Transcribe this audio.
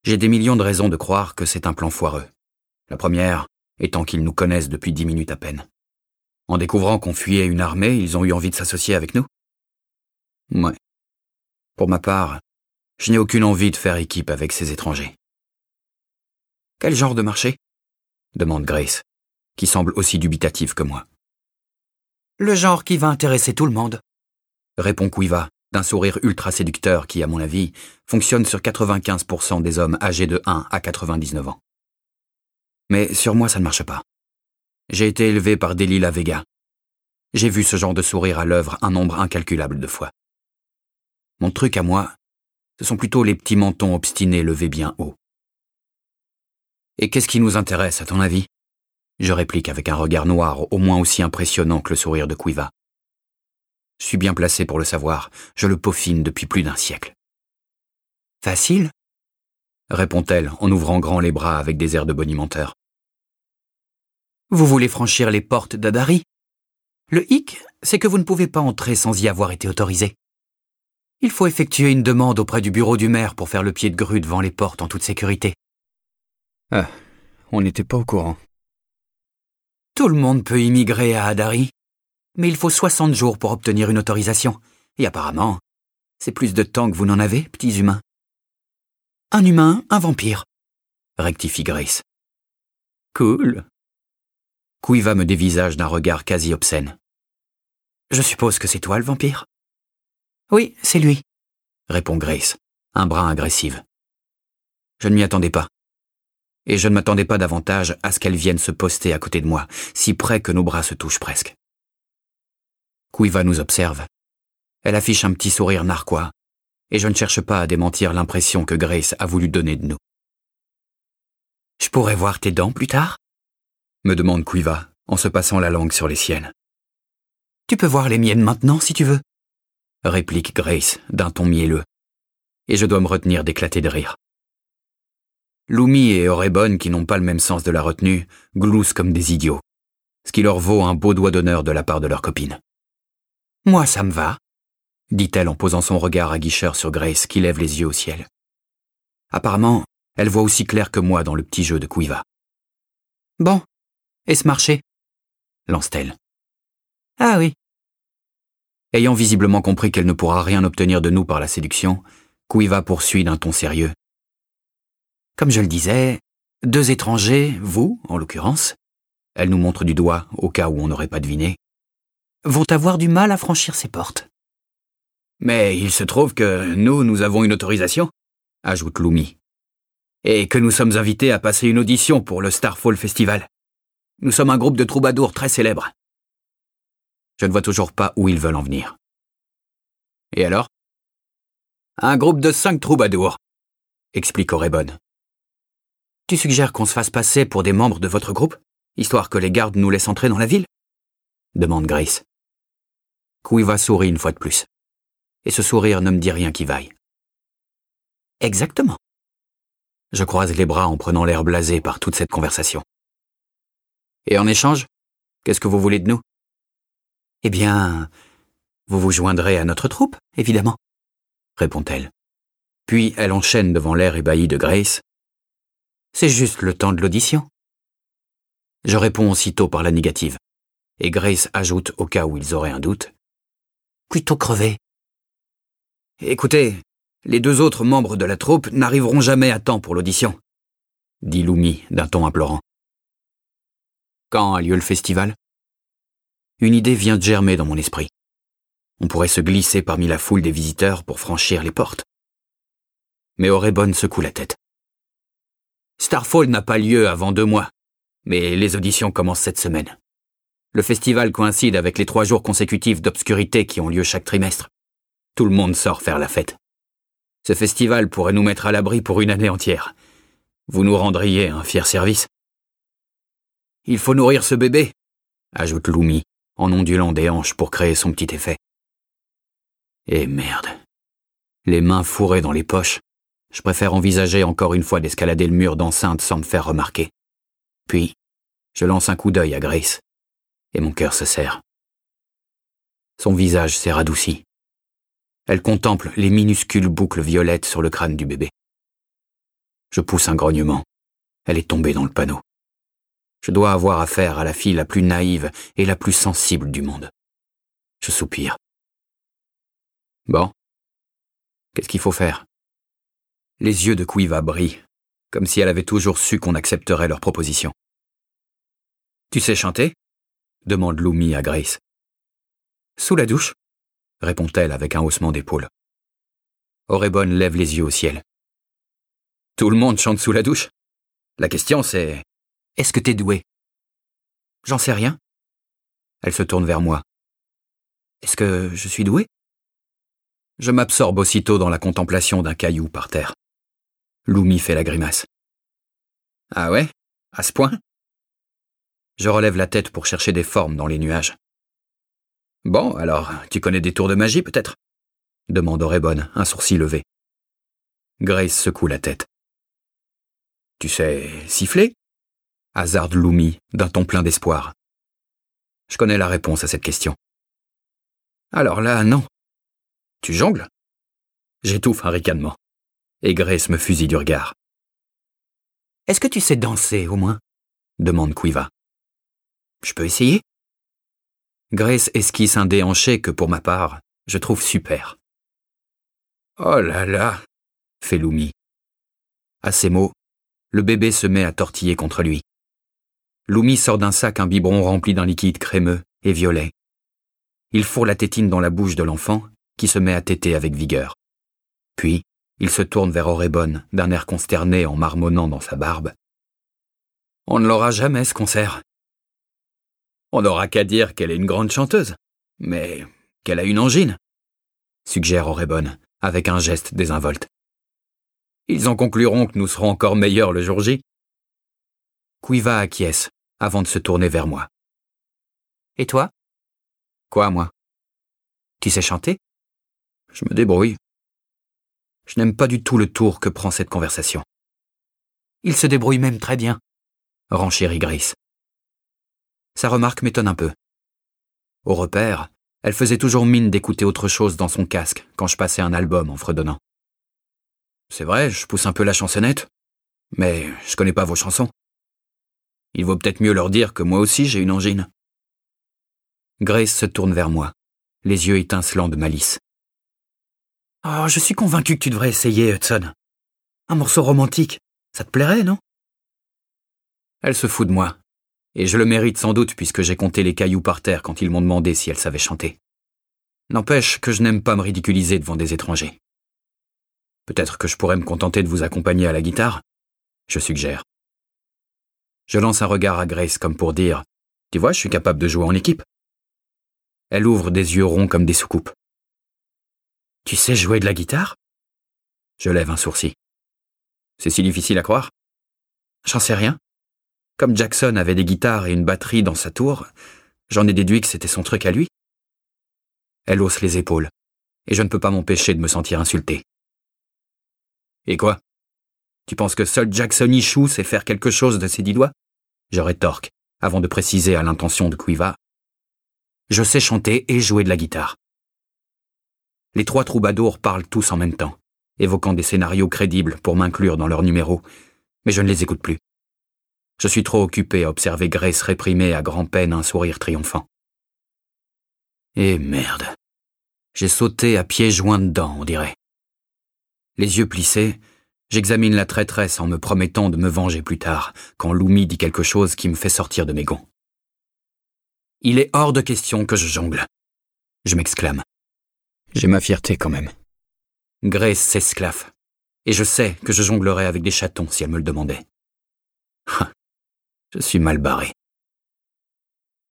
J'ai des millions de raisons de croire que c'est un plan foireux. La première étant qu'ils nous connaissent depuis 10 minutes à peine. En découvrant qu'on fuyait une armée, ils ont eu envie de s'associer avec nous? Ouais. Pour ma part, je n'ai aucune envie de faire équipe avec ces étrangers. Quel genre de marché? Demande Grace, qui semble aussi dubitative que moi. Le genre qui va intéresser tout le monde, répond Quiva, d'un sourire ultra séducteur qui, à mon avis, fonctionne sur 95% des hommes âgés de 1 à 99 ans. Mais sur moi, ça ne marche pas. J'ai été élevé par Delilah Vega. J'ai vu ce genre de sourire à l'œuvre un nombre incalculable de fois. Mon truc à moi, ce sont plutôt les petits mentons obstinés levés bien haut. Et qu'est-ce qui nous intéresse, à ton avis? Je réplique avec un regard noir au moins aussi impressionnant que le sourire de Quiva. Je suis bien placé pour le savoir, je le peaufine depuis plus d'1 siècle. Facile, répond-elle en ouvrant grand les bras avec des airs de bonimenteur. Vous voulez franchir les portes d'Adari? Le hic, c'est que vous ne pouvez pas entrer sans y avoir été autorisé. Il faut effectuer une demande auprès du bureau du maire pour faire le pied de grue devant les portes en toute sécurité. Ah, on n'était pas au courant. Tout le monde peut immigrer à Adari, mais il faut 60 jours pour obtenir une autorisation. Et apparemment, c'est plus de temps que vous n'en avez, petits humains. Un humain, un vampire, rectifie Grace. Cool. Quiva me dévisage d'un regard quasi obscène. Je suppose que c'est toi le vampire? Oui, c'est lui, répond Grace, un brin agressive. Je ne m'y attendais pas. Et je ne m'attendais pas davantage à ce qu'elle vienne se poster à côté de moi, si près que nos bras se touchent presque. Quiva nous observe. Elle affiche un petit sourire narquois, et je ne cherche pas à démentir l'impression que Grace a voulu donner de nous. Je pourrais voir tes dents plus tard? Me demande Quiva, en se passant la langue sur les siennes. Tu peux voir les miennes maintenant, si tu veux, réplique Grace d'un ton mielleux, et je dois me retenir d'éclater de rire. Lumi et Orebon, qui n'ont pas le même sens de la retenue, gloussent comme des idiots, ce qui leur vaut un beau doigt d'honneur de la part de leur copine. Moi, ça me va, dit-elle en posant son regard aguicheur sur Grace, qui lève les yeux au ciel. Apparemment, elle voit aussi clair que moi dans le petit jeu de Quiva. Bon, et ce marché? Lance-t-elle. Ah oui. Ayant visiblement compris qu'elle ne pourra rien obtenir de nous par la séduction, Quiva poursuit d'un ton sérieux. Comme je le disais, 2 étrangers, vous, en l'occurrence, elle nous montre du doigt, au cas où on n'aurait pas deviné, vont avoir du mal à franchir ces portes. Mais il se trouve que nous avons une autorisation, ajoute Lumi, et que nous sommes invités à passer une audition pour le Starfall Festival. Nous sommes un groupe de troubadours très célèbres. Je ne vois toujours pas où ils veulent en venir. Et alors? Un groupe de 5 troubadours, explique Orebon. Tu suggères qu'on se fasse passer pour des membres de votre groupe, histoire que les gardes nous laissent entrer dans la ville? Demande Grace. Quiva sourit une fois de plus. Et ce sourire ne me dit rien qui vaille. Exactement. Je croise les bras en prenant l'air blasé par toute cette conversation. Et en échange, qu'est-ce que vous voulez de nous? Eh bien, vous vous joindrez à notre troupe, évidemment, répond-elle. Puis elle enchaîne devant l'air ébahi de Grace. C'est juste le temps de l'audition. Je réponds aussitôt par la négative, et Grace ajoute au cas où ils auraient un doute. Plutôt crevé. Écoutez, les 2 autres membres de la troupe n'arriveront jamais à temps pour l'audition, dit Lumi d'un ton implorant. Quand a lieu le festival? Une idée vient de germer dans mon esprit. On pourrait se glisser parmi la foule des visiteurs pour franchir les portes. Mais Orebon secoue la tête. Starfall n'a pas lieu avant 2 mois, mais les auditions commencent cette semaine. Le festival coïncide avec les 3 jours consécutifs d'obscurité qui ont lieu chaque trimestre. Tout le monde sort faire la fête. Ce festival pourrait nous mettre à l'abri pour une année entière. Vous nous rendriez un fier service. Il faut nourrir ce bébé, ajoute Lumi, en ondulant des hanches pour créer son petit effet. Et merde. Les mains fourrées dans les poches, je préfère envisager encore une fois d'escalader le mur d'enceinte sans me faire remarquer. Puis, je lance un coup d'œil à Grace, et mon cœur se serre. Son visage s'est radouci. Elle contemple les minuscules boucles violettes sur le crâne du bébé. Je pousse un grognement. Elle est tombée dans le panneau. Je dois avoir affaire à la fille la plus naïve et la plus sensible du monde. Je soupire. Bon. Qu'est-ce qu'il faut faire? Les yeux de Quiva brillent, comme si elle avait toujours su qu'on accepterait leur proposition. Tu sais chanter? Demande Lumi à Grace. Sous la douche, répond-elle avec un haussement d'épaule. Oregon lève les yeux au ciel. Tout le monde chante sous la douche? La question c'est, est-ce que t'es doué? J'en sais rien. Elle se tourne vers moi. Est-ce que je suis doué? Je m'absorbe aussitôt dans la contemplation d'un caillou par terre. Lumi fait la grimace. Ah ouais? À ce point? Je relève la tête pour chercher des formes dans les nuages. Bon, alors, tu connais des tours de magie peut-être? Demande Oregon, un sourcil levé. Grace secoue la tête. Tu sais siffler? Hasarde Lumi d'un ton plein d'espoir. Je connais la réponse à cette question. Alors là, non. Tu jongles? J'étouffe un ricanement. Et Grace me fusille du regard. Est-ce que tu sais danser, au moins? Demande Quiva. Je peux essayer? Grace esquisse un déhanché que, pour ma part, je trouve super. Oh là là, fait Lumi. À ces mots, le bébé se met à tortiller contre lui. Lumi sort d'un sac un biberon rempli d'un liquide crémeux et violet. Il fourre la tétine dans la bouche de l'enfant, qui se met à téter avec vigueur. Puis, il se tourne vers Oregon d'un air consterné en marmonnant dans sa barbe. On ne l'aura jamais, ce concert. On n'aura qu'à dire qu'elle est une grande chanteuse, mais qu'elle a une angine, suggère Oregon, avec un geste désinvolte. Ils en concluront que nous serons encore meilleurs le jour J. Quiva acquiesce, avant de se tourner vers moi. Et toi? Quoi, moi? Tu sais chanter? Je me débrouille. Je n'aime pas du tout le tour que prend cette conversation. Il se débrouille même très bien, renchérit Grace. Sa remarque m'étonne un peu. Au repère, elle faisait toujours mine d'écouter autre chose dans son casque quand je passais un album en fredonnant. C'est vrai, je pousse un peu la chansonnette, mais je connais pas vos chansons. Il vaut peut-être mieux leur dire que moi aussi j'ai une angine. Grace se tourne vers moi, les yeux étincelants de malice. Oh, je suis convaincu que tu devrais essayer, Hudson. Un morceau romantique, ça te plairait, non? Elle se fout de moi, et je le mérite sans doute puisque j'ai compté les cailloux par terre quand ils m'ont demandé si elle savait chanter. N'empêche que je n'aime pas me ridiculiser devant des étrangers. Peut-être que je pourrais me contenter de vous accompagner à la guitare, je suggère. Je lance un regard à Grace comme pour dire « Tu vois, je suis capable de jouer en équipe. » Elle ouvre des yeux ronds comme des soucoupes. « Tu sais jouer de la guitare ?» Je lève un sourcil. « C'est si difficile à croire ?» J'en sais rien. Comme Jackson avait des guitares et une batterie dans sa tour, j'en ai déduit que c'était son truc à lui. Elle hausse les épaules, et je ne peux pas m'empêcher de me sentir insulté. Et quoi? Tu penses que seul Jackson Ichou sait faire quelque chose de ses 10 doigts? Je rétorque, avant de préciser à l'intention de Quiva. Je sais chanter et jouer de la guitare. Les 3 troubadours parlent tous en même temps, évoquant des scénarios crédibles pour m'inclure dans leurs numéros, mais je ne les écoute plus. Je suis trop occupé à observer Grace réprimer à grand-peine un sourire triomphant. Et merde. J'ai sauté à pieds joints dedans, on dirait. Les yeux plissés, j'examine la traîtresse en me promettant de me venger plus tard, quand Lumi dit quelque chose qui me fait sortir de mes gonds. Il est hors de question que je jongle. Je m'exclame. J'ai ma fierté quand même. Grace s'esclaffe, et je sais que je jonglerais avec des chatons si elle me le demandait. Je suis mal barré.